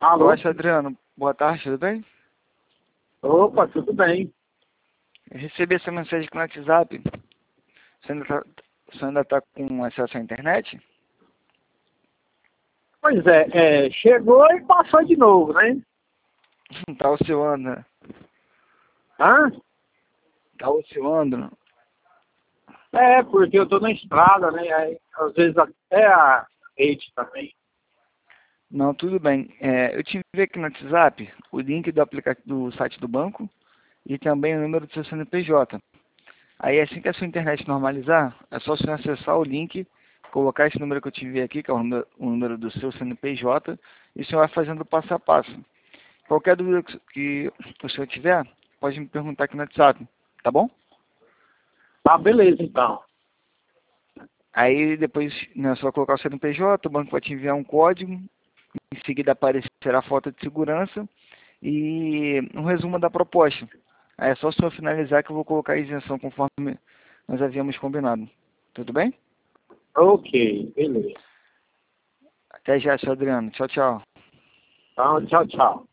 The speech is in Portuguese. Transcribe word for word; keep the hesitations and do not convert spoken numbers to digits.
Alô? Olá, Adriano. Boa tarde, tudo bem? Opa, tudo bem. Eu recebi essa mensagem aqui no WhatsApp. Você ainda tá, você ainda tá com acesso à internet? Pois é, é, chegou e passou de novo, né? Tá oscilando, né? Hã? Tá oscilando. É, porque eu tô na estrada, né? Aí, às vezes até a rede também. Não, tudo bem. É, eu te enviei aqui no WhatsApp o link do, aplica do site do banco e também o número do seu C N P J. Aí assim que a sua internet normalizar, é só você acessar o link, colocar esse número que eu te enviei aqui, que é o número, o número do seu C N P J, e você vai fazendo passo a passo. Qualquer dúvida que o senhor tiver, pode me perguntar aqui no WhatsApp, tá bom? Tá, beleza, então. Aí depois, né, só colocar o C N P J, o banco vai te enviar um código, em seguida aparecerá a foto de segurança e um resumo da proposta. Aí é só o senhor finalizar que eu vou colocar a isenção conforme nós havíamos combinado. Tudo bem? Ok, beleza. Até já, senhor Adriano. Tchau, tchau. Então, tchau, tchau.